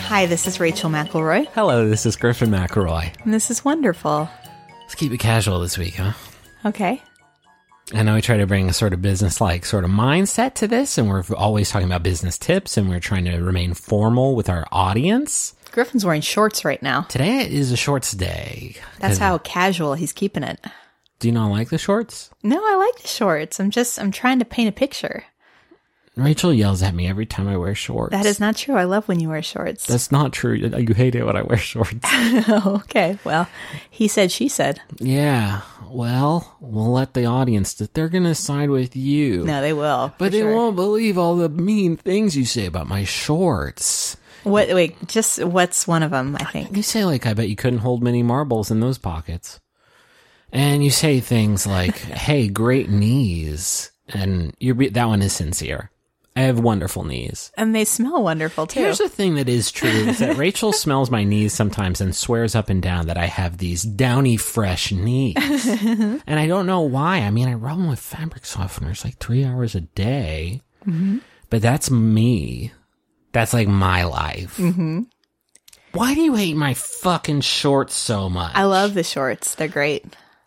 Hi, this is Rachel McElroy. Hello, this is Griffin McElroy. And this is wonderful. Let's keep it casual this week, huh? Okay. I know we try to bring a sort of business-like sort of mindset to this, and we're always talking about business tips, and we're trying to remain formal with our audience. Griffin's wearing shorts right now. Today is a shorts day. That's how casual he's keeping it. Do you not like the shorts? No, I like the shorts. I'm trying to paint a picture. Rachel yells at me every time I wear shorts. That is not true. I love when you wear shorts. That's not true. You hate it when I wear shorts. Okay, well, he said, she said. Yeah, well, we'll let the audience, they're going to side with you. No, they will. But they won't believe all the mean things you say about my shorts. Wait, just what's one of them, I think? You say, like, I bet you couldn't hold many marbles in those pockets. And you say things like, hey, great knees. And that one is sincere. I have wonderful knees. And they smell wonderful, too. Here's the thing that is true, is that Rachel smells my knees sometimes and swears up and down that I have these downy, fresh knees. And I don't know why. I mean, I rub them with fabric softeners like 3 hours a day. Mm-hmm. But that's me. That's like my life. Mm-hmm. Why do you hate my fucking shorts so much? I love the shorts. They're great.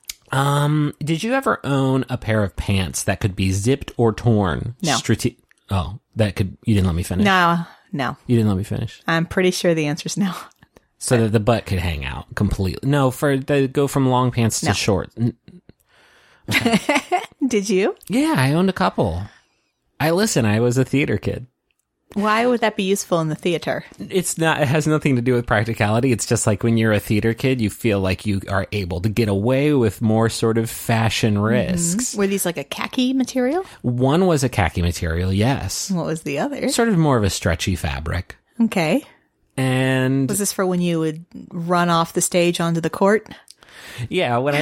Did you ever own a pair of pants that could be zipped or torn? No. You didn't let me finish. No. You didn't let me finish. I'm pretty sure the answer's no. So that the butt could hang out completely. No, they go from long pants to short. Okay. Did you? Yeah, I owned a couple. I was a theater kid. Why would that be useful in the theater? It has nothing to do with practicality. It's just like when you're a theater kid, you feel like you are able to get away with more sort of fashion risks. Mm-hmm. Were these like a khaki material? One was a khaki material, yes. What was the other? Sort of more of a stretchy fabric. Okay. And was this for when you would run off the stage onto the court? Yeah, when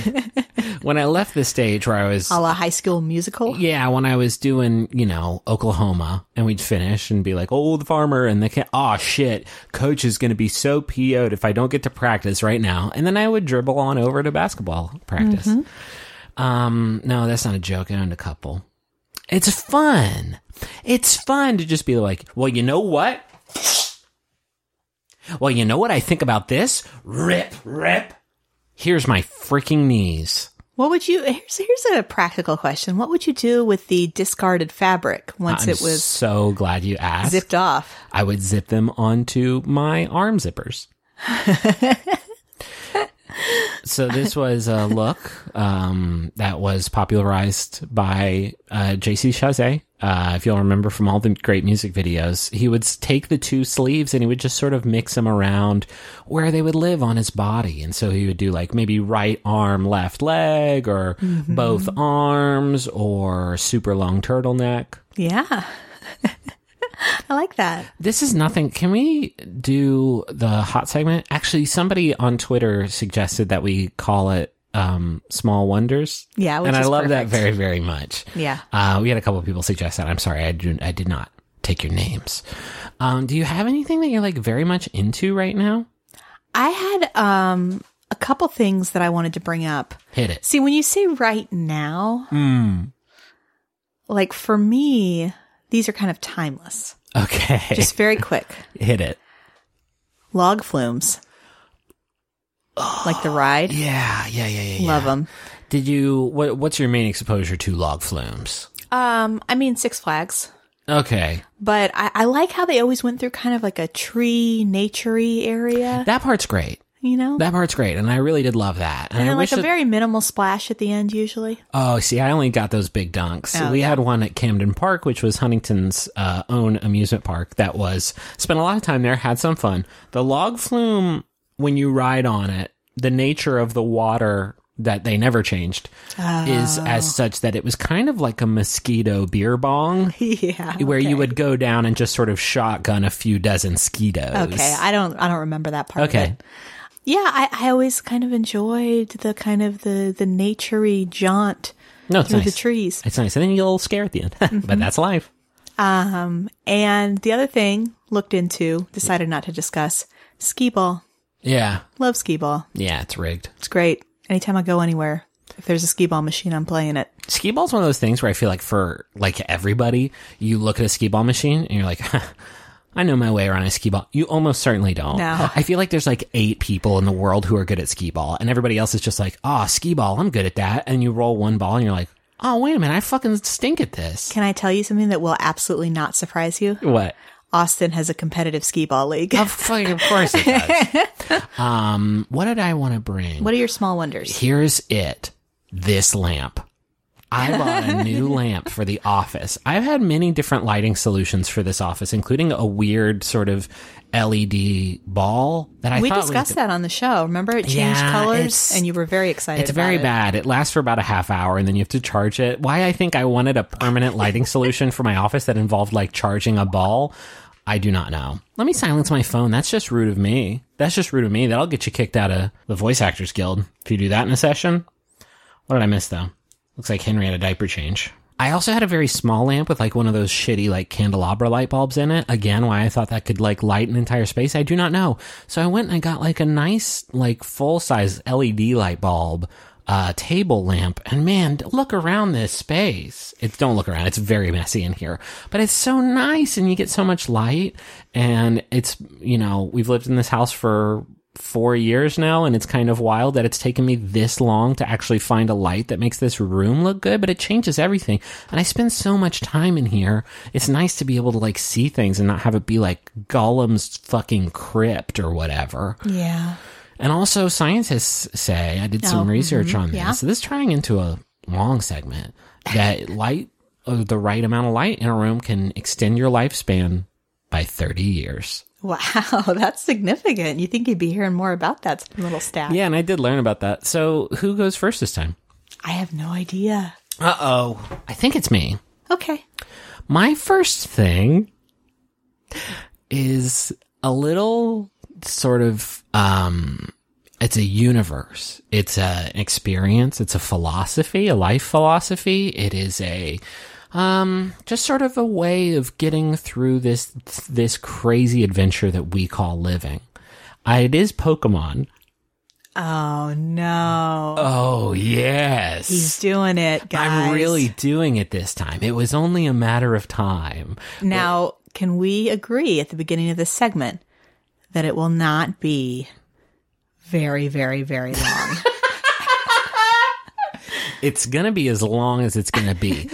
I left the stage where I was... A la High School Musical? Yeah, when I was doing, Oklahoma, and we'd finish and be like, oh, the farmer, and shit, coach is going to be so PO'd if I don't get to practice right now. And then I would dribble on over to basketball practice. Mm-hmm. No, that's not a joke. I owned a couple. It's fun. It's fun to just be like, well, you know what? Well, you know what I think about this? Rip. Here's my freaking knees. What would you... Here's a practical question. What would you do with the discarded fabric once it was... so glad you asked. Zipped off. I would zip them onto my arm zippers. So this was a look that was popularized by J.C. Chasez. If you'll remember from all the great music videos, he would take the two sleeves and he would just sort of mix them around where they would live on his body. And so he would do like maybe right arm, left leg, or both arms, or super long turtleneck. Yeah. I like that. This is nothing. Can we do the hot segment? Actually, somebody on Twitter suggested that we call it Small Wonders. Yeah, which and I love perfect. that very, very much. Yeah. We had a couple of people suggest that. I'm sorry, I did not take your names. Do you have anything that you're like very much into right now? I had a couple things that I wanted to bring up. Hit it. See, when you say right now, like for me, these are kind of timeless. Okay. Just very quick. Hit it. Log flumes. Like the ride. Yeah. Love them. Did you, what's your main exposure to log flumes? I mean, Six Flags. Okay. But I like how they always went through kind of like a tree, nature-y area. That part's great. You know? That part's great, and I really did love that. And then like a very minimal splash at the end, usually. Oh, see, I only got those big dunks. We had one at Camden Park, which was Huntington's own amusement park that spent a lot of time there, had some fun. The log flume, when you ride on it, the nature of the water that they never changed is as such that it was kind of like a mosquito beer bong. Yeah. Where you would go down and just sort of shotgun a few dozen mosquitoes. Okay, I don't remember that part okay. of it. Yeah, I always kind of enjoyed the kind of the nature-y jaunt through nice. the trees. It's nice. And then you get a little scare at the end. But that's life. And the other thing, looked into, decided not to discuss, skee ball. Yeah. Love skee ball. Yeah, it's rigged. It's great. Anytime I go anywhere, if there's a skee ball machine, I'm playing it. Skee ball's one of those things where I feel like for like everybody, you look at a skee ball machine and you're like, I know my way around a skee ball. You almost certainly don't. No. I feel like there's like 8 people in the world who are good at skee ball, and everybody else is just like, skee ball, I'm good at that. And you roll one ball and you're like, oh, wait a minute, I fucking stink at this. Can I tell you something that will absolutely not surprise you? What? Austin has a competitive skee ball league. Of course it does. What did I want to bring? What are your small wonders? Here's it. This lamp. I bought a new lamp for the office. I've had many different lighting solutions for this office, including a weird sort of LED ball that we discussed that on the show. Remember, it changed colors, and you were very excited. It's very bad. It lasts for about a half hour, and then you have to charge it. Why I think I wanted a permanent lighting solution for my office that involved like charging a ball, I do not know. Let me silence my phone. That's just rude of me. That'll get you kicked out of the Voice Actors Guild if you do that in a session. What did I miss though? Looks like Henry had a diaper change. I also had a very small lamp with like one of those shitty like candelabra light bulbs in it. Again, why I thought that could like light an entire space, I do not know. So I went and I got like a nice like full size LED light bulb table lamp, and man, look around this space. Don't look around. It's very messy in here, but it's so nice, and you get so much light. And it's, we've lived in this house for 4 years now, and it's kind of wild that it's taken me this long to actually find a light that makes this room look good, but it changes everything. And I spend so much time in here. It's nice to be able to like see things and not have it be like Gollum's fucking crypt or whatever. Yeah. And also scientists say, I did some research on this. Yeah. So this is tying into a long segment, that the right amount of light in a room can extend your lifespan by 30 years. Wow, that's significant. You think you'd be hearing more about that little stat. Yeah, and I did learn about that. So who goes first this time? I have no idea. Uh-oh. I think it's me. Okay. My first thing is a little sort of, it's a universe. It's an experience. It's a philosophy, a life philosophy. It is just sort of a way of getting through this crazy adventure that we call living. It is Pokemon. Oh, no. Oh, yes. He's doing it, guys. I'm really doing it this time. It was only a matter of time. Now, can we agree at the beginning of this segment that it will not be very, very, very long? It's going to be as long as it's going to be.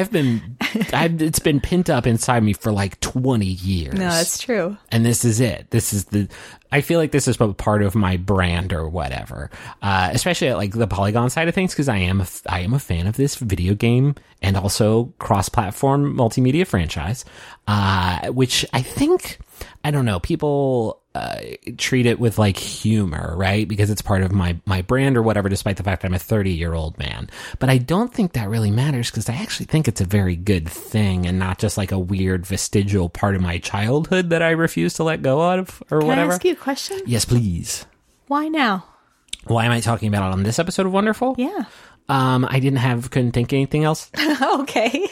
It's been pent up inside me for like 20 years. No, that's true. And this is it. I feel like this is a part of my brand or whatever. Especially at like the Polygon side of things, because I am a fan of this video game and also cross-platform multimedia franchise, which I think, I don't know, people treat it with like humor, right? Because it's part of my brand or whatever, despite the fact that I'm a 30-year-old man. But I don't think that really matters, because I actually think it's a very good thing and not just like a weird vestigial part of my childhood that I refuse to let go of or whatever. Can I ask you a question? Yes, please. Why now? Why am I talking about it on this episode of Wonderful? Yeah. I couldn't think of anything else. Okay.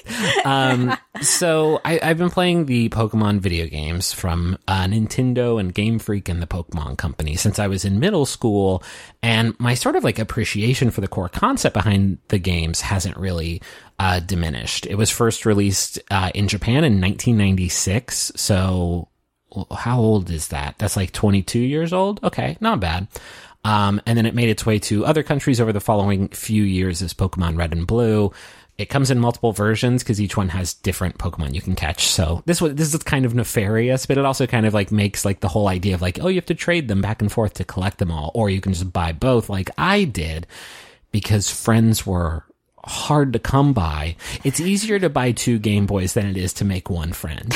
So I've been playing the Pokemon video games from Nintendo and Game Freak and the Pokemon Company since I was in middle school, and my sort of like appreciation for the core concept behind the games hasn't really diminished. It was first released in Japan in 1996, so how old is that? That's like 22 years old? Okay, not bad. And then it made its way to other countries over the following few years as Pokemon Red and Blue. It comes in multiple versions because each one has different Pokemon you can catch. So this is kind of nefarious, but it also kind of like makes like the whole idea of like, oh, you have to trade them back and forth to collect them all, or you can just buy both like I did, because friends were hard to come by. It's easier to buy 2 Game Boys than it is to make one friend.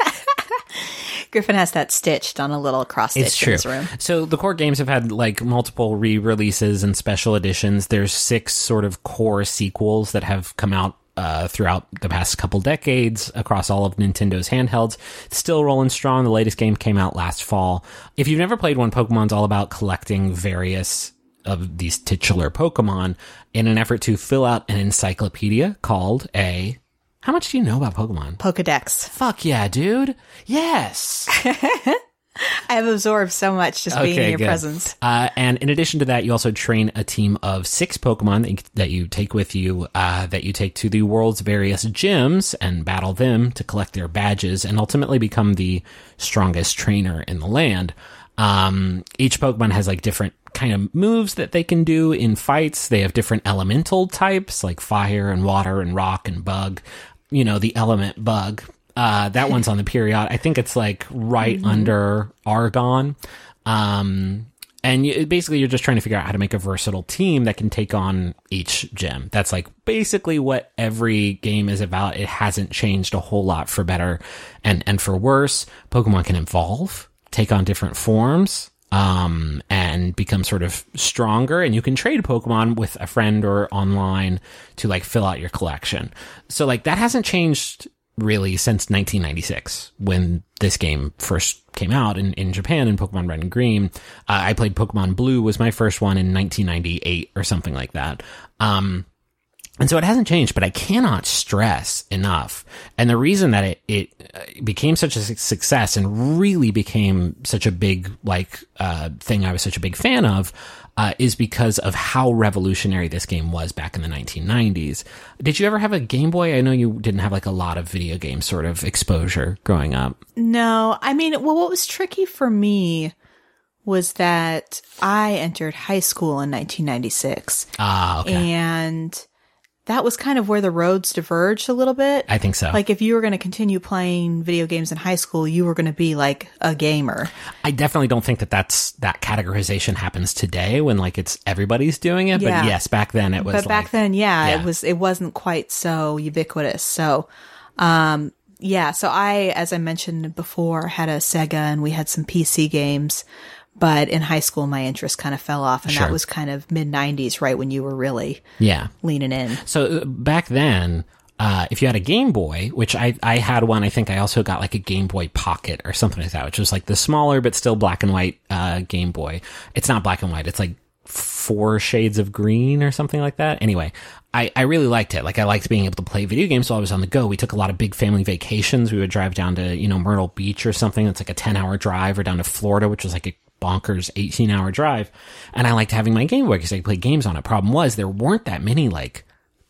Griffin has that stitched on a little cross stitch in his room. So the core games have had like multiple re-releases and special editions. There's 6 sort of core sequels that have come out throughout the past couple decades across all of Nintendo's handhelds. It's still rolling strong. The latest game came out last fall. If you've never played one, Pokemon's all about collecting various of these titular Pokemon in an effort to fill out an encyclopedia called a... How much do you know about Pokemon? Pokedex. Fuck yeah, dude. Yes. I have absorbed so much just being in your presence. And in addition to that, you also train a team of 6 Pokemon that you take with you, that you take to the world's various gyms and battle them to collect their badges and ultimately become the strongest trainer in the land. Each Pokemon has like different kind of moves that they can do in fights. They have different elemental types like fire and water and rock and bug. You know, the element bug. That one's on the period. I think it's like right under Argon. And basically you're just trying to figure out how to make a versatile team that can take on each gym. That's like basically what every game is about. It hasn't changed a whole lot for better and for worse. Pokemon can evolve, take on different forms, and become sort of stronger, and you can trade Pokemon with a friend or online to like fill out your collection. So like that hasn't changed really since 1996 when this game first came out in Japan in Pokemon Red and Green. I played Pokemon Blue was my first one in 1998 or something like that. And so it hasn't changed, but I cannot stress enough. And the reason that it became such a success and really became such a big, thing I was such a big fan of, is because of how revolutionary this game was back in the 1990s. Did you ever have a Game Boy? I know you didn't have like a lot of video game sort of exposure growing up. No, I mean, well, what was tricky for me was that I entered high school in 1996. Okay. And that was kind of where the roads diverged a little bit. I think so. Like if you were going to continue playing video games in high school, you were going to be like a gamer. I definitely don't think that that categorization happens today when like it's everybody's doing it. Yeah. But yes, back then it was. But back then, it wasn't quite so ubiquitous. So, so I, as I mentioned before, had a Sega and we had some PC games. But in high school, my interest kind of fell off, and Sure. that was kind of mid-90s, right, when you were really leaning in. So back then, if you had a Game Boy, which I had one, I think I also got like a Game Boy Pocket or something like that, which was like the smaller but still black and white Game Boy. It's not black and white. It's like 4 shades of green or something like that. Anyway, I really liked it. Like I liked being able to play video games while I was on the go. We took a lot of big family vacations. We would drive down to, Myrtle Beach or something. It's like a 10-hour drive, or down to Florida, which was like a bonkers 18-hour drive. And I liked having my Game Boy because I could play games on it. Problem was there weren't that many like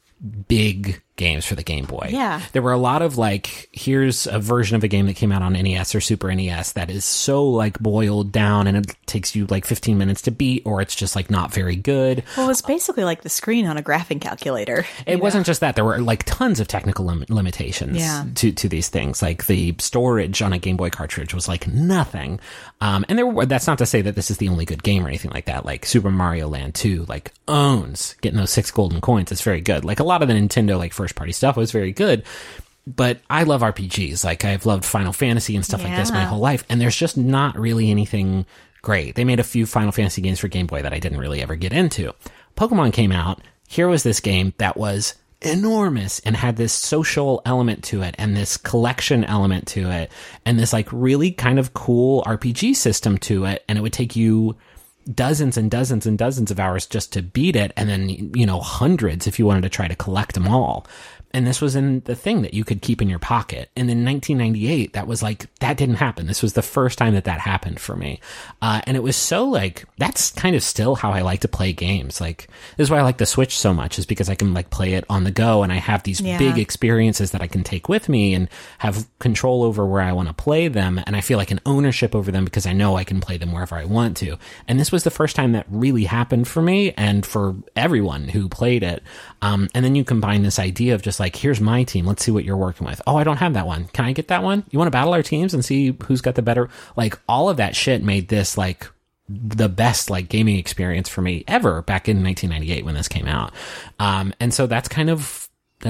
big games for the Game Boy. Yeah. There were a lot of like, here's a version of a game that came out on NES or Super NES that is so like boiled down and it takes you like 15 minutes to beat, or it's just like not very good. Well, it was basically like the screen on a graphing calculator. It wasn't just that. There were like tons of technical limitations to these things. Like the storage on a Game Boy cartridge was like nothing. And that's not to say that this is the only good game or anything like that. Like Super Mario Land 2 like owns getting those 6 golden coins. It's very good. Like a lot of the Nintendo like first party stuff was very good, but I love RPGs. Like I've loved Final Fantasy and stuff like this my whole life, and there's just not really anything great. They made a few Final Fantasy games for Game Boy that I didn't really ever get into. Pokemon came out. Here was this game that was enormous and had this social element to it and this collection element to it and this like really kind of cool RPG system to it, and it would take you dozens and dozens and dozens of hours just to beat it, and then hundreds if you wanted to try to collect them all. And this was in the thing that you could keep in your pocket. And in 1998, that was like, that didn't happen. This was the first time that happened for me. And it was so like, that's kind of still how I like to play games. Like, this is why I like the Switch so much, is because I can like play it on the go and I have these big experiences that I can take with me and have control over where I want to play them. And I feel like an ownership over them because I know I can play them wherever I want to. And this was the first time that really happened for me and for everyone who played it. And then you combine this idea of just like, here's my team. Let's see what you're working with. Oh, I don't have that one. Can I get that one? You want to battle our teams and see who's got the better? Like all of that shit made this like the best like gaming experience for me ever back in 1998 when this came out. And so that's kind of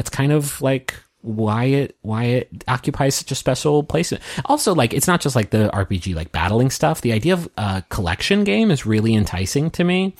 like why it occupies such a special place. Also, like, it's not just like the RPG, like battling stuff. The idea of a collection game is really enticing to me.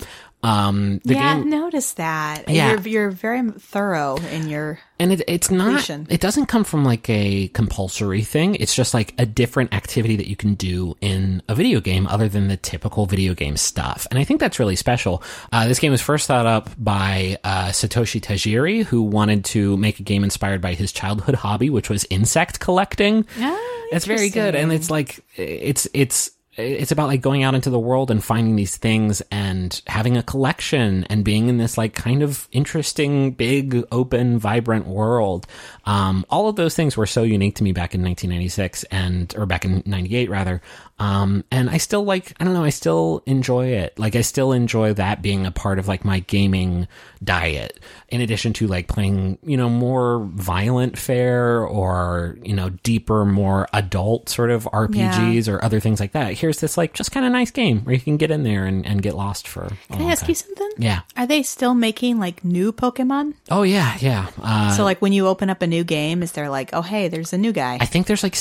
I've noticed that. Yeah. You're very thorough in your and it's not, completion. It doesn't come from like a compulsory thing. It's just like a different activity that you can do in a video game other than the typical video game stuff. And I think that's really special. This game was first thought up by Satoshi Tajiri, who wanted to make a game inspired by his childhood hobby, which was insect collecting. Oh, it's very good. And it's like, it's it's about like going out into the world and finding these things and having a collection and being in this like kind of interesting, big, open, vibrant world. All of those things were so unique to me back in 1996 or back in 98 rather. And I still like, I don't know, I still enjoy it. Like I still enjoy that being a part of like my gaming diet, in addition to like playing, more violent fare or, deeper, more adult sort of RPGs or other things like that. Here's this like just kind of nice game where you can get in there and get lost for a Can I ask you something? Yeah. Are they still making like new Pokemon? Oh yeah, yeah. So like when you open up a new game, is there like, oh hey, there's a new guy? I think there's like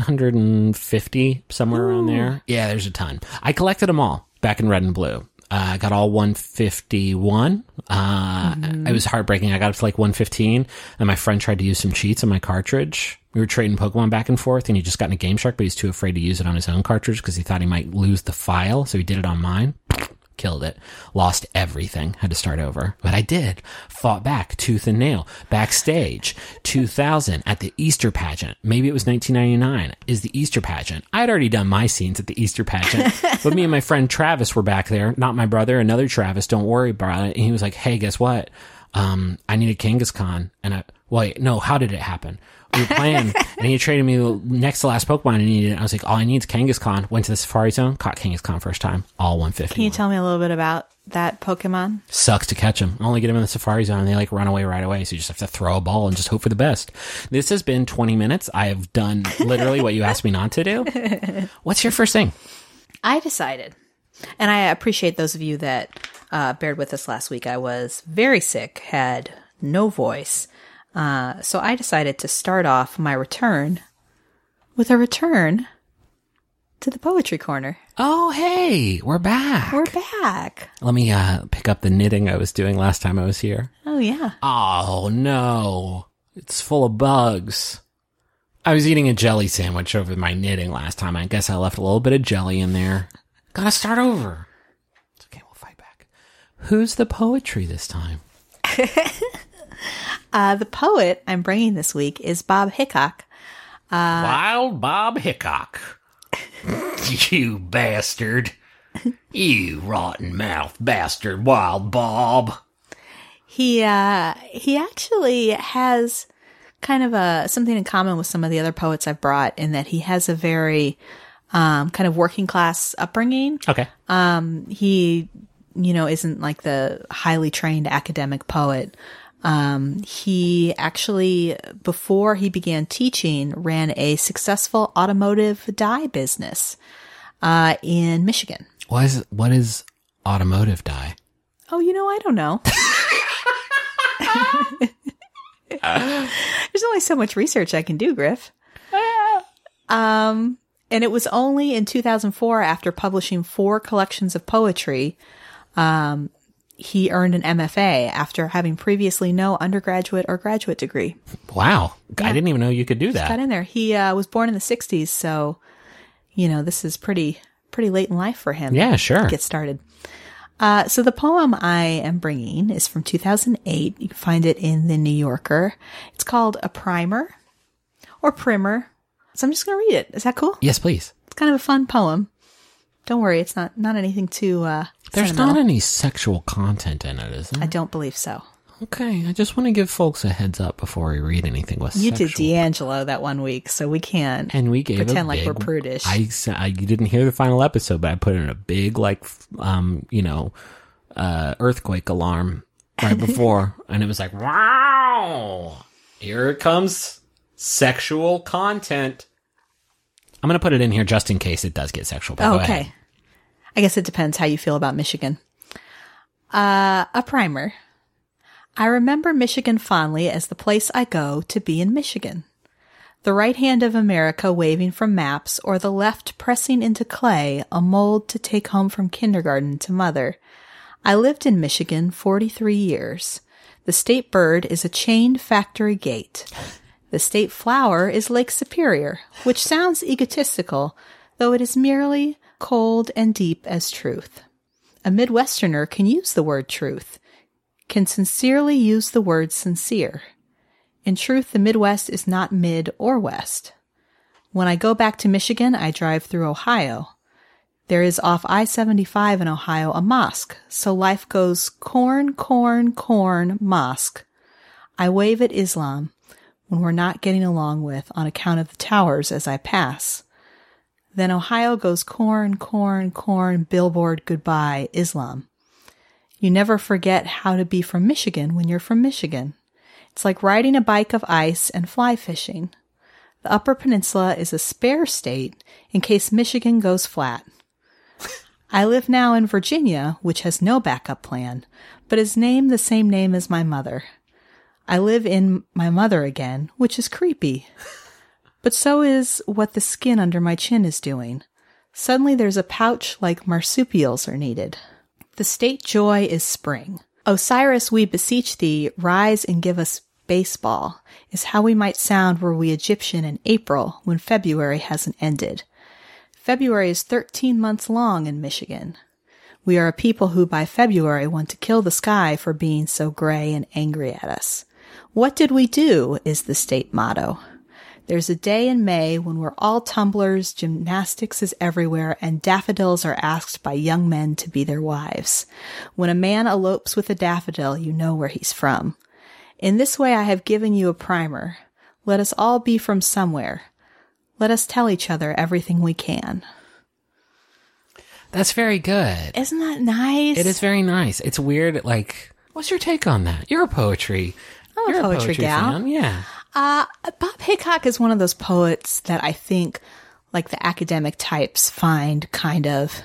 750 somewhere around there. Yeah, there's a ton. I collected them all back in Red and Blue. I got all 151. It was heartbreaking. I got up to like 115 and my friend tried to use some cheats on my cartridge. We were trading Pokemon back and forth and he just got in a Game Shark, but he's too afraid to use it on his own cartridge because he thought he might lose the file. So he did it on mine. Killed it. Lost everything. Had to start over. But I did. Fought back tooth and nail. Backstage. 2000 at the Easter pageant. Maybe it was 1999 is the Easter pageant. I'd already done my scenes at the Easter pageant. But me and my friend Travis were back there. Not my brother. Another Travis. Don't worry about it. And he was like, hey, guess what? I need a Kangaskhan. And wait, no, how did it happen? We were playing, and he traded me next to last Pokemon, and he needed it. I was like, all I need is Kangaskhan. Went to the Safari Zone, caught Kangaskhan first time, all 150. Can you tell me a little bit about that Pokemon? Sucks to catch them. Only get them in the Safari Zone, and they like run away right away, so you just have to throw a ball and just hope for the best. This has been 20 minutes. I have done literally what you asked me not to do. What's your first thing? I decided, and I appreciate those of you that bared with us last week. I was very sick, had no voice. So I decided to start off my return with a return to the Poetry Corner. Oh, hey, we're back. We're back. Let me pick up the knitting I was doing last time I was here. Oh, yeah. Oh, no. It's full of bugs. I was eating a jelly sandwich over my knitting last time. I guess I left a little bit of jelly in there. Gotta start over. It's okay, we'll fight back. Who's the poetry this time? The poet I'm bringing this week is Bob Hickok. Wild Bob Hickok. You bastard. You rotten mouth bastard, Wild Bob. He actually has kind of something in common with some of the other poets I've brought in that he has a very kind of working class upbringing. Okay. He, isn't like the highly trained academic poet. He actually, before he began teaching, ran a successful automotive dye business, in Michigan. What is automotive dye? Oh, I don't know. There's only so much research I can do, Griff. And it was only in 2004, after publishing 4 collections of poetry, he earned an MFA after having previously no undergraduate or graduate degree. Wow. Yeah. I didn't even know you could do that. Just got in there. He was born in the 60s, so, this is pretty late in life for him. Yeah, sure. To get started. So the poem I am bringing is from 2008. You can find it in the New Yorker. It's called A Primer or Primer. So I'm just going to read it. Is that cool? Yes, please. It's kind of a fun poem. Don't worry, it's not anything too There's not any sexual content in it, is there? I don't believe so. Okay, I just want to give folks a heads up before we read anything with you sexual. You did D'Angelo that one week, so we can't and we gave pretend like we're prudish. You didn't hear the final episode, but I put in a big, earthquake alarm right before, and it was like, wow, here it comes, sexual content. I'm going to put it in here just in case it does get sexual. But okay. I guess it depends how you feel about Michigan. A primer. I remember Michigan fondly as the place I go to be in Michigan. The right hand of America waving from maps, or the left pressing into clay a mold to take home from kindergarten to mother. I lived in Michigan 43 years. The state bird is a chained factory gate. The state flower is Lake Superior, which sounds egotistical, though it is merely cold and deep as truth. A Midwesterner can use the word truth, can sincerely use the word sincere. In truth, the Midwest is not mid or west. When I go back to Michigan, I drive through Ohio. There is off I-75 in Ohio a mosque, so life goes corn, corn, corn, mosque. I wave at Islam when we're not getting along with on account of the towers as I pass. Then Ohio goes corn, corn, corn, billboard, goodbye, Islam. You never forget how to be from Michigan when you're from Michigan. It's like riding a bike of ice and fly fishing. The Upper Peninsula is a spare state in case Michigan goes flat. I live now in Virginia, which has no backup plan, but is named the same name as my mother. I live in my mother again, which is creepy. But so is what the skin under my chin is doing. Suddenly there's a pouch like marsupials are needed. The state joy is spring. Osiris, we beseech thee, rise and give us baseball, is how we might sound were we Egyptian in April when February hasn't ended. February is 13 months long in Michigan. We are a people who by February want to kill the sky for being so gray and angry at us. What did we do is the state motto. There's a day in May when we're all tumblers, gymnastics is everywhere, and daffodils are asked by young men to be their wives. When a man elopes with a daffodil, you know where he's from. In this way I have given you a primer. Let us all be from somewhere. Let us tell each other everything we can. That's very good. Isn't that nice? It is very nice. It's weird, like, what's your take on that? You're a poetry. I'm a poetry gal. Fan. Yeah. Bob Hickok is one of those poets that I think, like the academic types, find kind of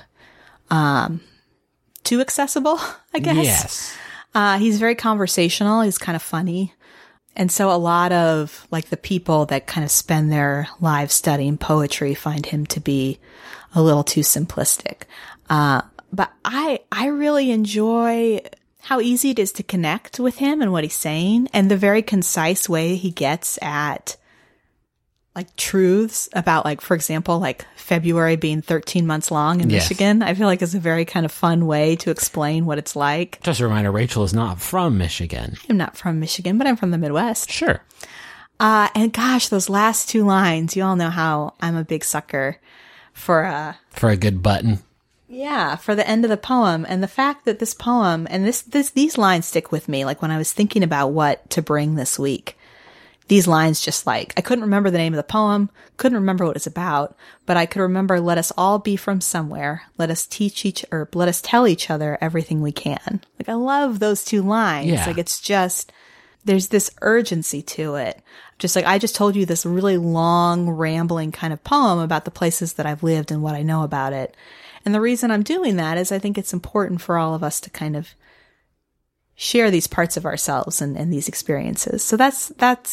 too accessible, I guess. Yes. He's very conversational. He's kind of funny. And so a lot of like the people that kind of spend their lives studying poetry find him to be a little too simplistic. But I really enjoy how easy it is to connect with him and what he's saying, and the very concise way he gets at like truths about, like, for example, like February being 13 months long in Michigan. I feel like is a very kind of fun way to explain what it's like. Just a reminder, Rachel is not from Michigan. I'm not from Michigan, but I'm from the Midwest. Sure. And gosh, those last two lines, you all know how I'm a big sucker for a good button. Yeah, for the end of the poem. And the fact that this poem, and these lines stick with me, like when I was thinking about what to bring this week, these lines just like, I couldn't remember the name of the poem, couldn't remember what it's about, but I could remember, let us all be from somewhere. Let us let us tell each other everything we can. Like, I love those two lines. Yeah. Like, it's just, there's this urgency to it. Just like, I just told you this really long, rambling kind of poem about the places that I've lived and what I know about it. And the reason I'm doing that is I think it's important for all of us to kind of share these parts of ourselves and these experiences. So that's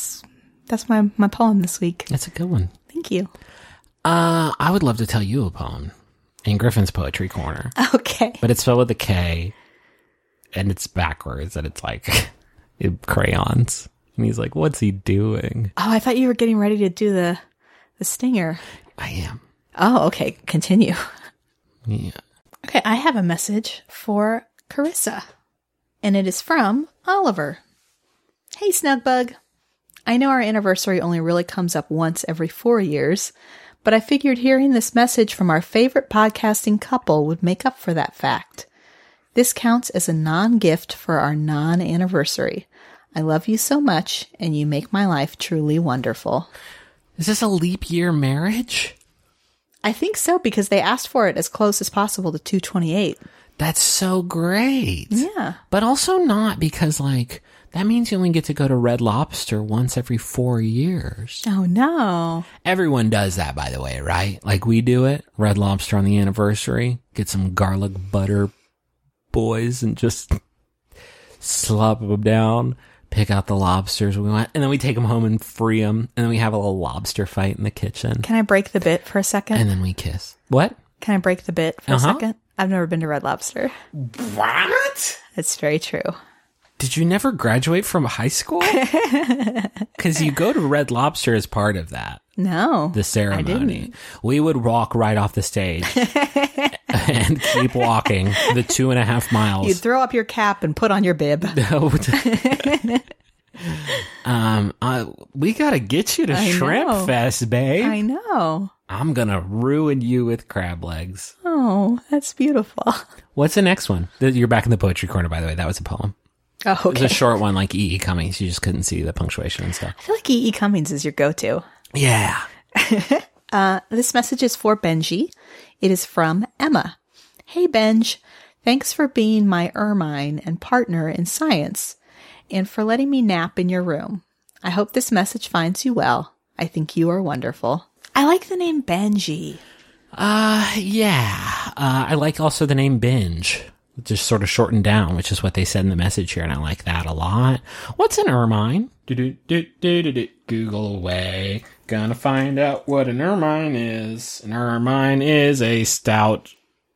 my poem this week. That's a good one. Thank you. I would love to tell you a poem in Griffin's Poetry Corner. Okay. But it's spelled with a K, and it's backwards, and it's like crayons. And he's like, what's he doing? Oh, I thought you were getting ready to do the stinger. I am. Oh, okay. Continue. Yeah. Okay, I have a message for Carissa, and it is from Oliver. Hey, Snugbug. I know our anniversary only really comes up once every 4 years, but I figured hearing this message from our favorite podcasting couple would make up for that fact. This counts as a non-gift for our non-anniversary. I love you so much, and you make my life truly wonderful. Is this a leap year marriage? I think so, because they asked for it as close as possible to 228. That's so great. Yeah. But also not, because, like, that means you only get to go to Red Lobster once every 4 years. Oh, no. Everyone does that, by the way, right? Like, we do it. Red Lobster on the anniversary. Get some garlic butter boys and just slop them down. Pick out the lobsters we want, and then we take them home and free them, and then we have a little lobster fight in the kitchen. Can I break the bit for a second? And then we kiss. What? Can I break the bit for a second? I've never been to Red Lobster. What? It's very true. Did you never graduate from high school? Because you go to Red Lobster as part of that. No. The ceremony. I didn't. We would walk right off the stage and keep walking the 2.5 miles. You'd throw up your cap and put on your bib. We gotta get you to Shrimp Fest, babe. I know. I'm gonna ruin you with crab legs. Oh, that's beautiful. What's the next one? You're back in the poetry corner, by the way. That was a poem. Oh, okay. It was a short one like E.E. Cummings. You just couldn't see the punctuation and stuff. I feel like E.E. Cummings is your go-to. Yeah. This message is for Benji. It is from Emma. Hey, Benj. Thanks for being my ermine and partner in science and for letting me nap in your room. I hope this message finds you well. I think you are wonderful. I like the name Benji. Yeah. I like also the name Binge, just sort of shortened down, which is what they said in the message here, and I like that a lot. What's an ermine? Google away. Gonna find out what an ermine is. An ermine is a stoat,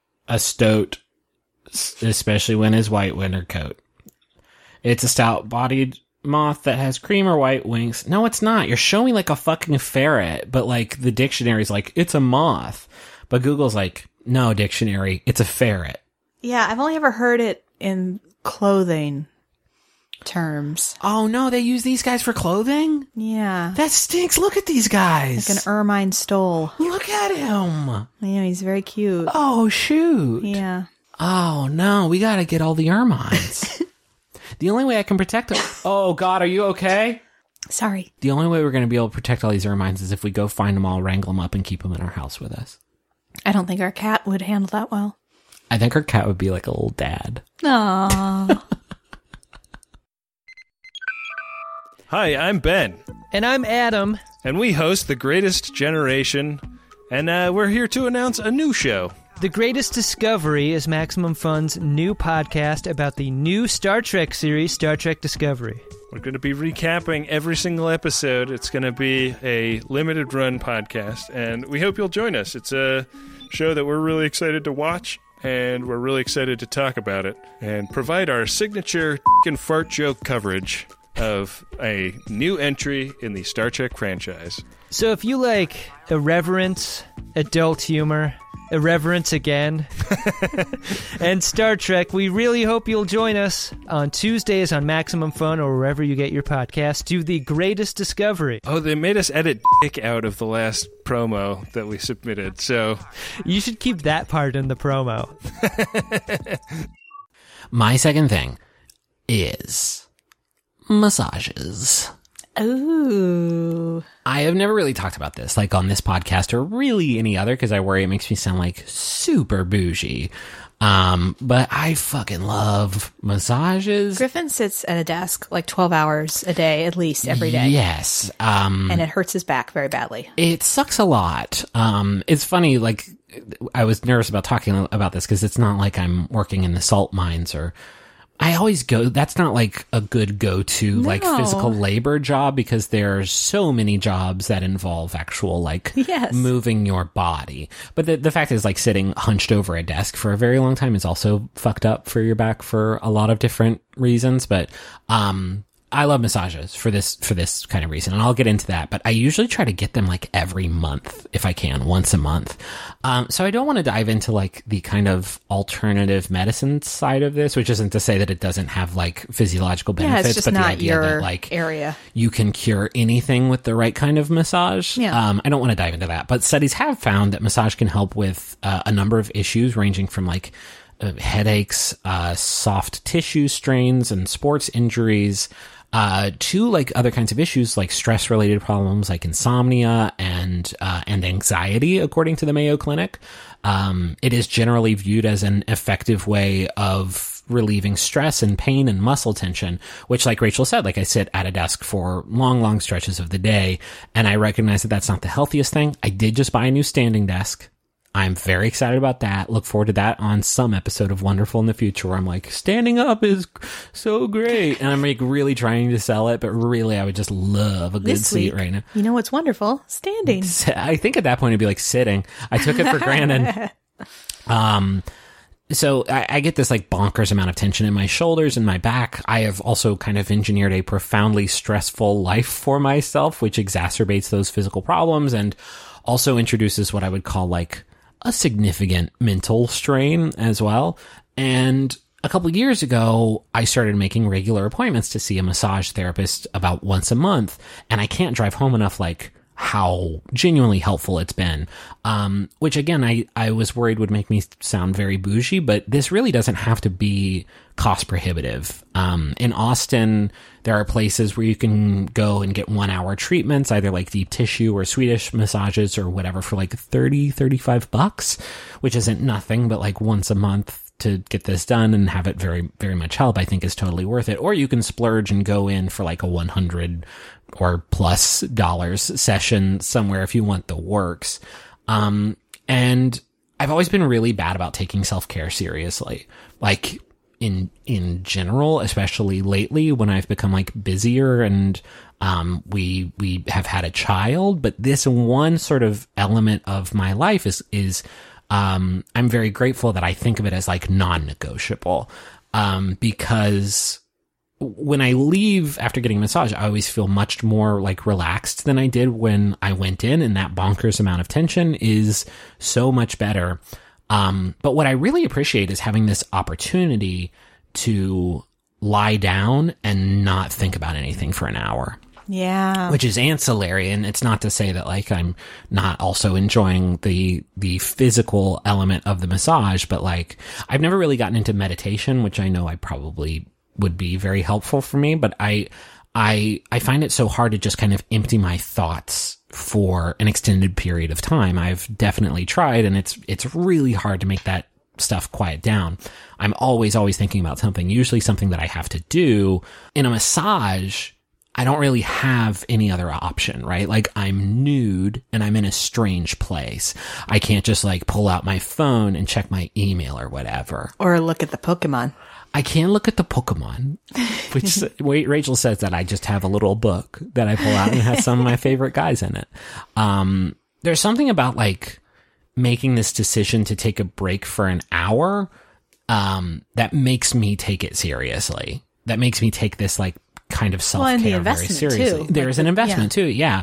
especially when his white winter coat. It's a stout-bodied moth that has cream or white wings. No, it's not. You're showing like a fucking ferret, but like the dictionary's like, it's a moth. But Google's like, no, dictionary, it's a ferret. Yeah, I've only ever heard it in clothing terms. Oh no, they use these guys for clothing? Yeah. That stinks. Look at these guys. Like an ermine stole. Look at him. Yeah, he's very cute. Oh, shoot. Yeah. Oh no, we gotta get all the ermines. The only way I can protect them. Oh God, are you okay? Sorry. The only way we're going to be able to protect all these ermines is if we go find them all, wrangle them up, and keep them in our house with us. I don't think our cat would handle that well. I think our cat would be like a little dad. Aww. Hi, I'm Ben. And I'm Adam. And we host The Greatest Generation. And we're here to announce a new show. The Greatest Discovery is Maximum Fun's new podcast about the new Star Trek series, Star Trek Discovery. We're going to be recapping every single episode. It's going to be a limited run podcast, and we hope you'll join us. It's a show that we're really excited to watch, and we're really excited to talk about it and provide our signature and fart joke coverage of a new entry in the Star Trek franchise. So if you like irreverence, adult humor, irreverence again, and Star Trek, we really hope you'll join us on Tuesdays on Maximum Fun or wherever you get your podcasts. Do The Greatest Discovery. Oh, they made us edit dick out of the last promo that we submitted, so you should keep that part in the promo. My second thing is massages. Ooh. I have never really talked about this, like on this podcast or really any other, because I worry it makes me sound like super bougie. But I fucking love massages. Griffin sits at a desk like 12 hours a day, at least every day. Yes. And it hurts his back very badly. It sucks a lot. It's funny, like, I was nervous about talking about this because it's not like I'm working in the salt mines or I always go, that's not like a good go-to, like physical labor job because there's so many jobs that involve actual like moving your body. But the fact is like sitting hunched over a desk for a very long time is also fucked up for your back for a lot of different reasons. But, I love massages for this kind of reason, and I'll get into that, but I usually try to get them like every month if I can, once a month. So I don't want to dive into like the kind of alternative medicine side of this, which isn't to say that it doesn't have like physiological benefits, it's just but not the idea your that like area. You can cure anything with the right kind of massage. Yeah. I don't want to dive into that, but studies have found that massage can help with a number of issues ranging from like headaches, soft tissue strains and sports injuries, to like other kinds of issues like stress related problems like insomnia and anxiety, according to the Mayo Clinic. It is generally viewed as an effective way of relieving stress and pain and muscle tension, which like Rachel said, like I sit at a desk for long stretches of the day, and I recognize that that's not the healthiest thing. I did just buy a new standing desk. I'm very excited about that. Look forward to that on some episode of Wonderful in the future where I'm like, standing up is so great. And I'm like really trying to sell it, but really I would just love a good seat right now. You know what's wonderful? Standing. I think at that point it'd be like sitting. I took it for granted. So I get this like bonkers amount of tension in my shoulders and my back. I have also kind of engineered a profoundly stressful life for myself, which exacerbates those physical problems and also introduces what I would call like a significant mental strain as well. And a couple of years ago, I started making regular appointments to see a massage therapist about once a month. And I can't drive home enough. Like, how genuinely helpful it's been. Which again, I was worried would make me sound very bougie, but this really doesn't have to be cost prohibitive. In Austin, there are places where you can go and get 1 hour treatments, either like deep tissue or Swedish massages or whatever, for like $35, which isn't nothing, but like once a month to get this done and have it very, very much help, I think is totally worth it. Or you can splurge and go in for like a $100 or plus session somewhere if you want the works. And I've always been really bad about taking self-care seriously. Like in general, especially lately when I've become like busier and, we have had a child, but this one sort of element of my life is I'm very grateful that I think of it as like non-negotiable, because when I leave after getting a massage, I always feel much more like relaxed than I did when I went in, and that bonkers amount of tension is so much better. But what I really appreciate is having this opportunity to lie down and not think about anything for an hour. Yeah. Which is ancillary, and it's not to say that like I'm not also enjoying the physical element of the massage, but like I've never really gotten into meditation, which I know I probably would be very helpful for me, but I find it so hard to just kind of empty my thoughts for an extended period of time. I've definitely tried, and it's really hard to make that stuff quiet down. I'm always thinking about something, usually something that I have to do. In a massage, I don't really have any other option, right? Like I'm nude and I'm in a strange place. I can't just like pull out my phone and check my email or whatever. Or look at the Pokemon. I can look at the Pokemon, which Rachel says that I just have a little book that I pull out and has some of my favorite guys in it. There's something about like making this decision to take a break for an hour, that makes me take it seriously. That makes me take this like kind of self-care very seriously. There's an investment too. Yeah.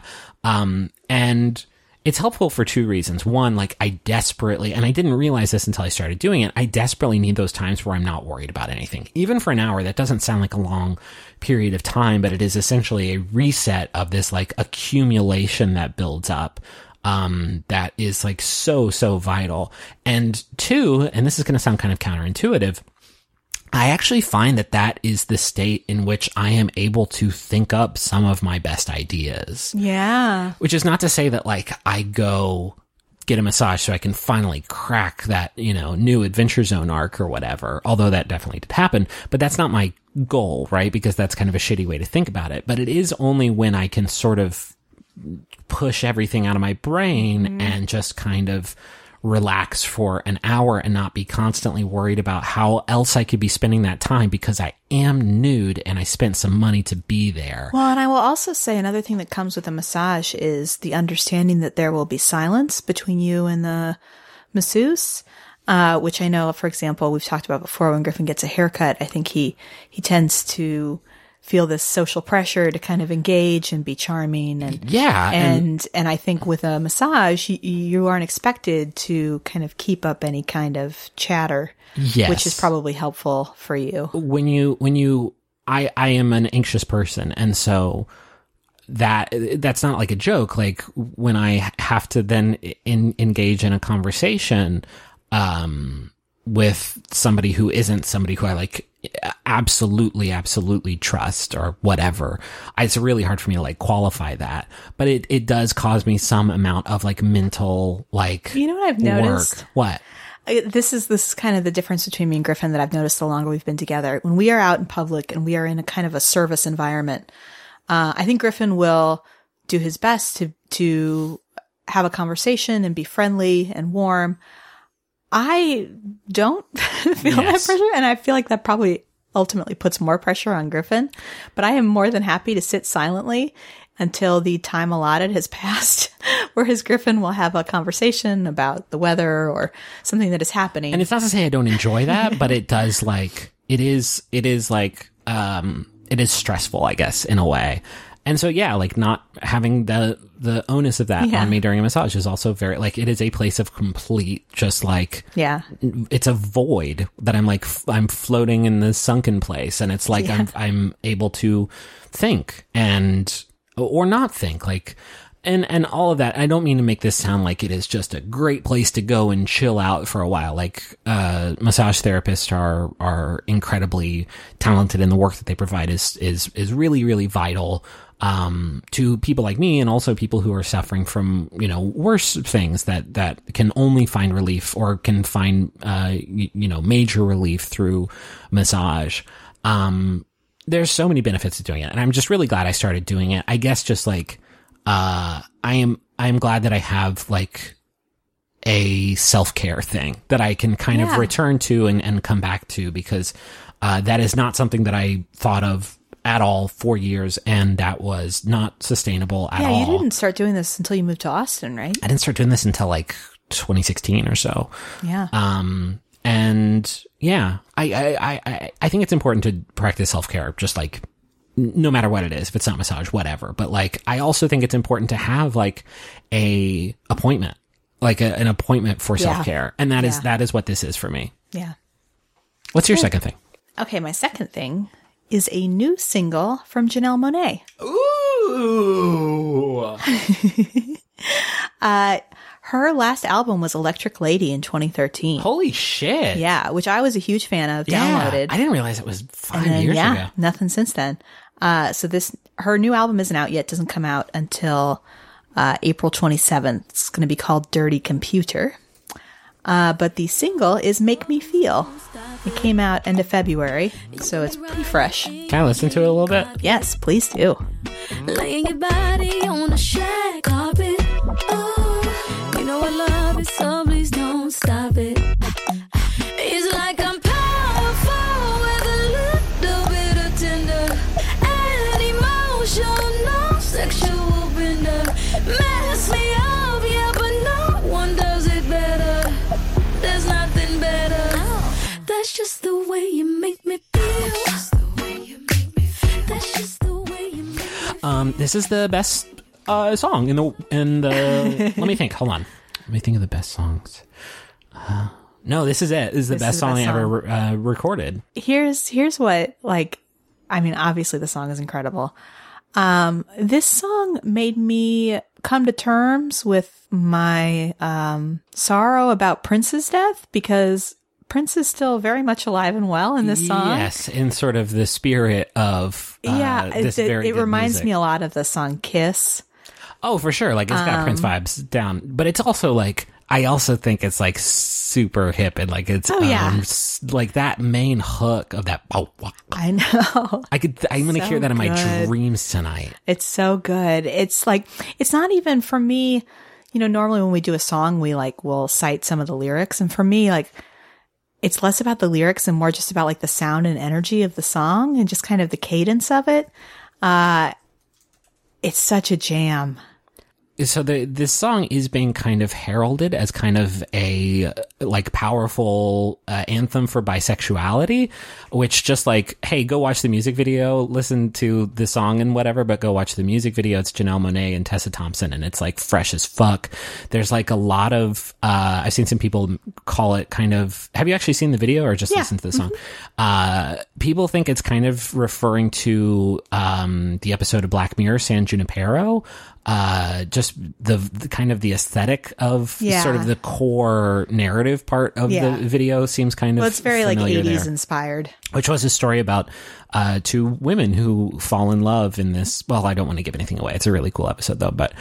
And it's helpful for two reasons. One, like I desperately, and I didn't realize this until I started doing it, I desperately need those times where I'm not worried about anything. Even for an hour, that doesn't sound like a long period of time, but it is essentially a reset of this like accumulation that builds up. That is like so vital. And two, and this is going to sound kind of counterintuitive, I actually find that is the state in which I am able to think up some of my best ideas. Yeah. Which is not to say that like I go get a massage so I can finally crack that, new Adventure Zone arc or whatever, although that definitely did happen, but that's not my goal, right? Because that's kind of a shitty way to think about it. But it is only when I can sort of push everything out of my brain and just kind of relax for an hour and not be constantly worried about how else I could be spending that time, because I am nude and I spent some money to be there. Well, and I will also say another thing that comes with a massage is the understanding that there will be silence between you and the masseuse, which I know, for example, we've talked about before, when Griffin gets a haircut, I think he tends to feel this social pressure to kind of engage and be charming. And yeah. And I think with a massage, you aren't expected to kind of keep up any kind of chatter, yes, which is probably helpful for you. I am an anxious person. And so that's not like a joke. Like when I have to then engage in a conversation, with somebody who isn't somebody who I like absolutely trust or whatever, it's really hard for me to like qualify that, but it does cause me some amount of like mental, like, you know what I've noticed? What? This is kind of the difference between me and Griffin that I've noticed the longer we've been together. When we are out in public and we are in a kind of a service environment, I think Griffin will do his best to have a conversation and be friendly and warm. I don't feel that pressure, and I feel like that probably ultimately puts more pressure on Griffin, but I am more than happy to sit silently until the time allotted has passed, whereas Griffin will have a conversation about the weather or something that is happening. And it's not to say I don't enjoy that, but it does like, it is stressful, I guess, in a way. And so, yeah, like not having the onus of that on me during a massage is also very, like, it is a place of complete, just like, it's a void that I'm floating in this sunken place. And it's like, I'm able to think or not think. Like, And all of that, I don't mean to make this sound like it is just a great place to go and chill out for a while. Like, massage therapists are incredibly talented, and the work that they provide is really, really vital, to people like me, and also people who are suffering from, worse things that can only find relief, or can find, major relief through massage. There's so many benefits to doing it, and I'm just really glad I started doing it. I guess just like, I am glad that I have like a self-care thing that I can kind of return to and come back to, because that is not something that I thought of at all for years, and that was not sustainable at all. Yeah, you didn't start doing this until you moved to Austin, right? I didn't start doing this until like 2016 or so. Yeah. And yeah, I think it's important to practice self-care, just like, no matter what it is, if it's not massage, whatever. But like, I also think it's important to have like a appointment, like an appointment for self-care. And that is what this is for me. Yeah. What's your second thing? Okay. My second thing is a new single from Janelle Monáe. Ooh. Her last album was Electric Lady in 2013. Holy shit. Yeah, which I was a huge fan of, downloaded. I didn't realize it was 5 years ago. Nothing since then. So her new album isn't out yet, doesn't come out until April 27th. It's going to be called Dirty Computer. But the single is Make Me Feel. It came out end of February, so it's pretty fresh. Can I listen to it a little bit? Yes, please do. Laying your body on a shag carpet. Oh, you know I love it, so please don't stop it. It's like I'm powerful with a little bit of tender and emotional, sexual bender. Mess me up, yeah, but no one does it better. There's nothing better. That's just the way you make me feel. That's just the way you make me feel. That's just the way you make me feel. This is the best song in the. Let me think. Hold on. Let me think of the best songs. No, this is it. This is the best song I ever recorded. Here's what, like, I mean, obviously the song is incredible. This song made me come to terms with my sorrow about Prince's death, because Prince is still very much alive and well in this song. Yes, in sort of the spirit of this very it good reminds music. me a lot of the song Kiss. Oh, for sure. Like, it's got Prince vibes down. But it's also, like, I also think it's, like, super hip. And, like, it's, like, that main hook of that. I know. I'm going to hear that in my dreams tonight. It's so good. It's, like, it's not even for me, normally when we do a song, we'll cite some of the lyrics. And for me, like, it's less about the lyrics and more just about, like, the sound and energy of the song and just kind of the cadence of it. It's such a jam. So this song is being kind of heralded as kind of a like powerful anthem for bisexuality, which just like, hey, go watch the music video, listen to the song and whatever, but go watch the music video. It's Janelle Monáe and Tessa Thompson, and it's like fresh as fuck. There's like a lot of I've seen some people call it kind of. Have you actually seen the video or just listened to the song? People think it's kind of referring to the episode of Black Mirror, San Junipero. Just the kind of the aesthetic of sort of the core narrative part of the video seems kind of it's very like 80s there. inspired, which was a story about two women who fall in love in this. Well, I don't want to give anything away. It's a really cool episode though, but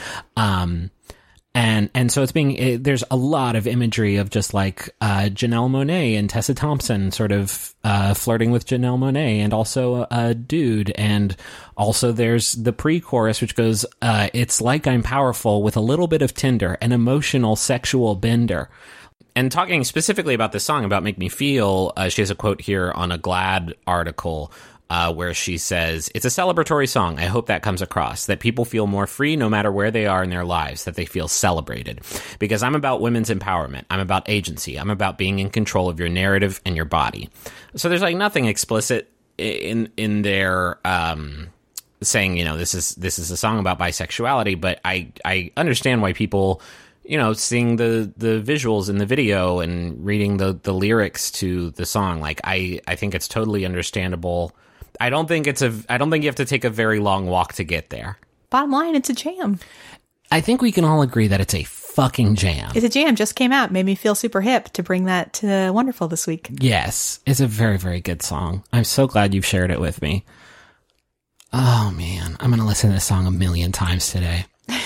and so it's being there's a lot of imagery of just like Janelle Monáe and Tessa Thompson sort of flirting with Janelle Monáe, and also a dude, and also there's the pre-chorus which goes it's like I'm powerful with a little bit of Tinder, an emotional sexual bender. And talking specifically about this song, about Make Me Feel, she has a quote here on a GLAAD article where she says, it's a celebratory song. I hope that comes across, that people feel more free no matter where they are in their lives, that they feel celebrated. Because I'm about women's empowerment. I'm about agency. I'm about being in control of your narrative and your body. So there's like nothing explicit in their saying, this is a song about bisexuality, but I understand why people, seeing the visuals in the video and reading the lyrics to the song, like I think it's totally understandable. I don't think you have to take a very long walk to get there. Bottom line, it's a jam. I think we can all agree that it's a fucking jam. It's a jam. Just came out. Made me feel super hip to bring that to Wonderful this week. Yes, it's a very, very good song. I'm so glad you've shared it with me. Oh, man. I'm going to listen to this song 1,000,000 times today.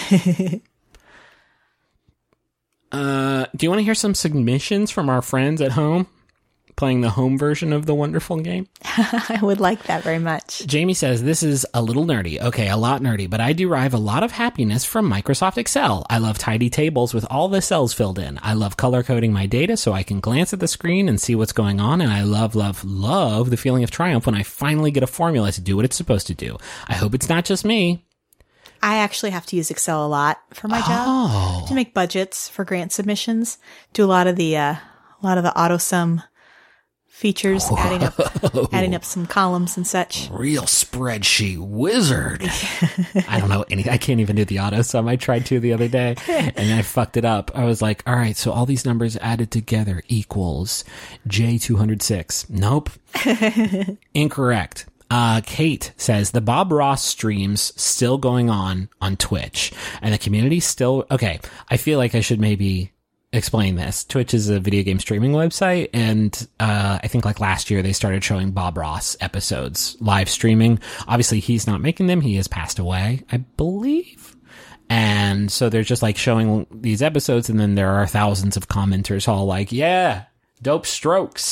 Do you want to hear some submissions from our friends at home playing the home version of the Wonderful game? I would like that very much. Jamie says, this is a little nerdy. Okay, a lot nerdy, but I derive a lot of happiness from Microsoft Excel. I love tidy tables with all the cells filled in. I love color coding my data so I can glance at the screen and see what's going on. And I love, love, love the feeling of triumph when I finally get a formula to do what it's supposed to do. I hope it's not just me. I actually have to use Excel a lot for my job to make budgets for grant submissions. Do a lot of the auto sum features, adding up some columns and such. Real spreadsheet wizard. I don't know anything. I can't even do the auto sum. I tried to the other day and I fucked it up. I was like, all right, so all these numbers added together equals J206. Nope. Incorrect. Kate says the Bob Ross streams still going on Twitch and the community still, okay. I feel like I should maybe explain this. Twitch is a video game streaming website, and I think like last year they started showing Bob Ross episodes live streaming. Obviously he's not making them. He has passed away, I believe. And so they're just like showing these episodes, and then there are thousands of commenters all like, yeah, dope strokes.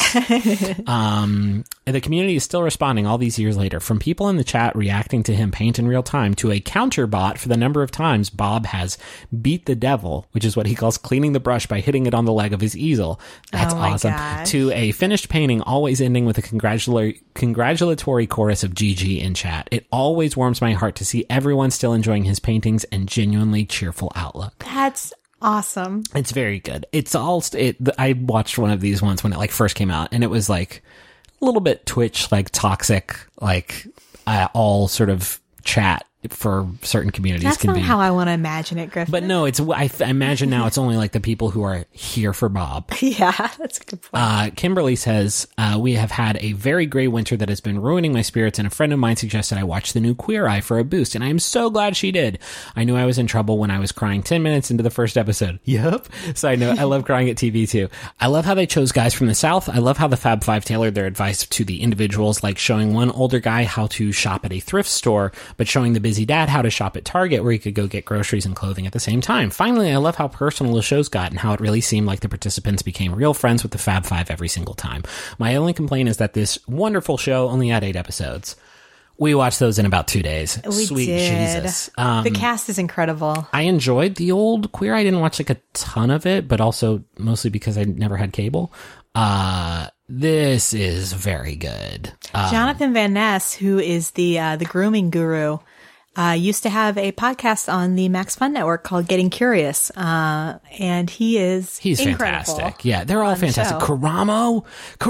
The community is still responding all these years later, from people in the chat reacting to him paint in real time to a counter bot for the number of times Bob has beat the devil, which is what he calls cleaning the brush by hitting it on the leg of his easel. That's awesome. Gosh. To a finished painting always ending with a congratulatory chorus of GG in chat. It always warms my heart to see everyone still enjoying his paintings and genuinely cheerful outlook. That's awesome. It's very good. It's all, I watched one of these once when it like first came out, and it was like a little bit Twitch, like toxic, like all sort of chat for certain communities. That's can not be how I want to imagine it, Griffin. But no, I imagine now it's only like the people who are here for Bob. Yeah, that's a good point. Kimberly says, we have had a very gray winter that has been ruining my spirits, and a friend of mine suggested I watch the new Queer Eye for a boost, and I am so glad she did. I knew I was in trouble when I was crying 10 minutes into the first episode. Yep. So I know I love crying at TV too. I love how they chose guys from the South. I love how the Fab Five tailored their advice to the individuals, like showing one older guy how to shop at a thrift store, but showing the busy dad how to shop at Target, where he could go get groceries and clothing at the same time. Finally, I love how personal the shows got and how it really seemed like the participants became real friends with the Fab Five every single time. My only complaint is that this wonderful show only had 8 episodes. We watched those in about 2 days. We Sweet did. Jesus. The cast is incredible. I enjoyed the old Queer. I didn't watch like a ton of it, but also mostly because I never had cable. This is very good. Jonathan Van Ness, who is the grooming guru, used to have a podcast on the Max Fun Network called Getting Curious. And he's incredible. Fantastic. Yeah, they're all fantastic. show. Karamo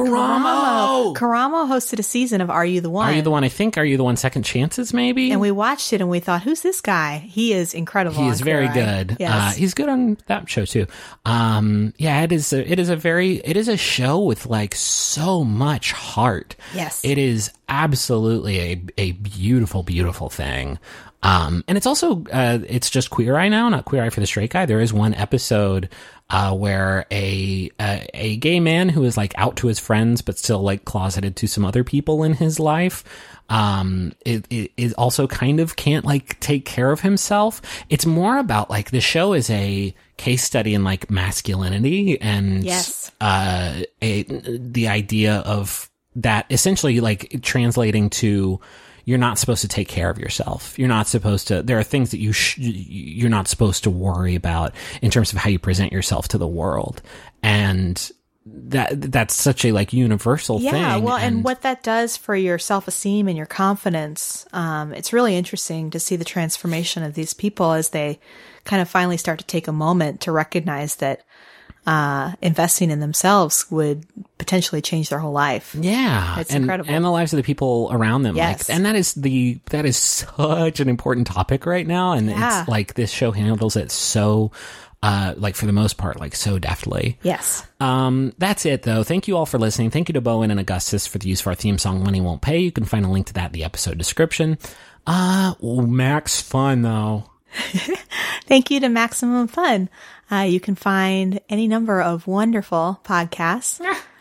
hosted a season of Are You the One? Are You the One? I think Are You the One? Second Chances, maybe? And we watched it and we thought, who's this guy? He is incredible. He is on very Queer Eye. good. Yes. He's good on that show too. Yeah, it is a show with like so much heart. Yes. It is absolutely a beautiful, beautiful thing. And it's also, it's just Queer Eye now, not Queer Eye for the Straight Guy. There is one episode, where a gay man who is like out to his friends, but still like closeted to some other people in his life, it also kind of can't like take care of himself. It's more about like the show is a case study in like masculinity and, Yes. the idea of that essentially like translating to, you're not supposed to take care of yourself. You're not supposed to, there are things that you're not supposed to worry about in terms of how you present yourself to the world. And that's such a like universal thing. Yeah, well, and what that does for your self-esteem and your confidence, it's really interesting to see the transformation of these people as they kind of finally start to take a moment to recognize that investing in themselves would potentially change their whole life. Yeah. It's incredible. And the lives of the people around them. Yes. Like, and that is such an important topic right now. And it's like this show handles it so, like for the most part, like so deftly. Yes. That's it though. Thank you all for listening. Thank you to Bowen and Augustus for the use of our theme song, Money Won't Pay. You can find a link to that in the episode description. Max Fun though. Thank you to Maximum Fun. You can find any number of wonderful podcasts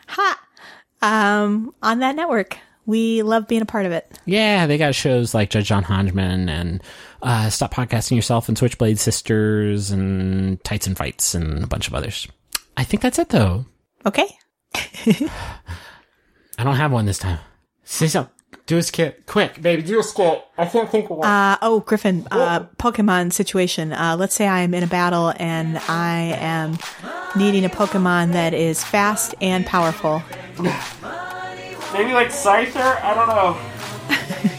on that network. We love being a part of it. Yeah, they got shows like Judge John Hodgman and Stop Podcasting Yourself and Switchblade Sisters and Tights and Fights and a bunch of others. I think that's it, though. Okay. I don't have one this time. Say something. Do a skit. Quick, baby, do a skit. I can't think of one. Griffin, Pokemon situation. Let's say I'm in a battle and I am needing a Pokemon that is fast and powerful. Maybe like Scyther? I don't know.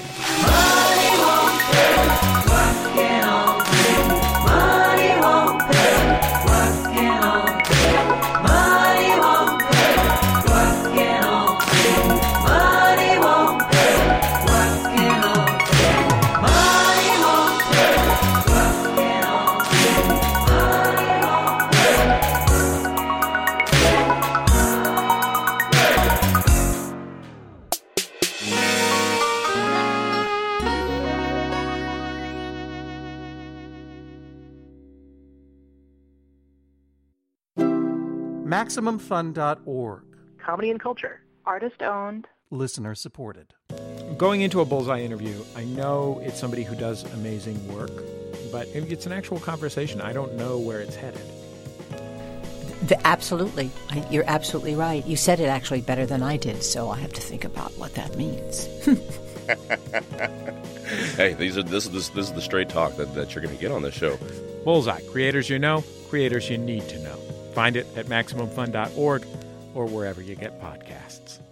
MaximumFun.org. Comedy and culture. Artist owned. Listener supported. Going into a Bullseye interview, I know it's somebody who does amazing work, but if it's an actual conversation, I don't know where it's headed. Absolutely. You're absolutely right. You said it actually better than I did, so I have to think about what that means. Hey, this is the straight talk that you're going to get on this show. Bullseye. Creators you know, creators you need to know. Find it at MaximumFun.org or wherever you get podcasts.